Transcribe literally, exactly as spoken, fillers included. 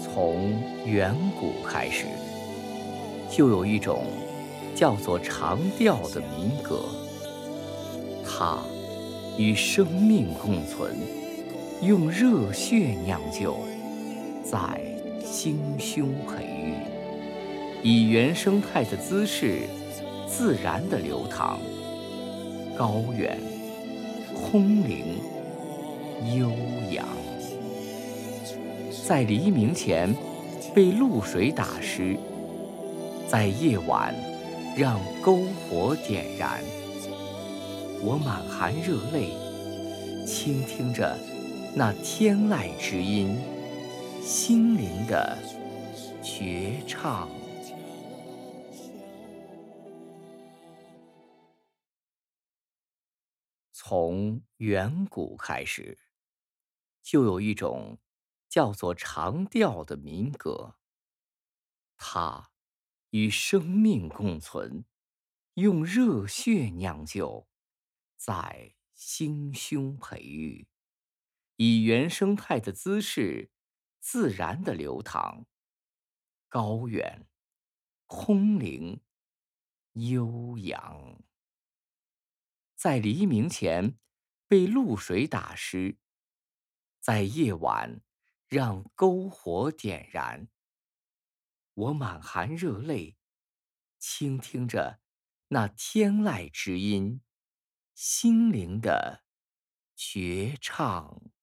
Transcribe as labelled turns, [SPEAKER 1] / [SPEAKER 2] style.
[SPEAKER 1] 从远古开始，就有一种叫做长调的民歌，它与生命共存，用热血酿就，在心胸培育，以原生态的姿势自然地流淌，高远、空灵、悠扬。在黎明前被露水打湿，在夜晚让篝火点燃。我满含热泪，倾听着那天籁之音，心灵的绝唱。从远古开始，就有一种叫做长调的民歌，它与生命共存，用热血酿就，在心胸培育，以原生态的姿势自然地流淌，高远、空灵、悠扬。在黎明前被露水打湿，在夜晚让篝火点燃。我满含热泪，倾听着那天籁之音，心灵的绝唱。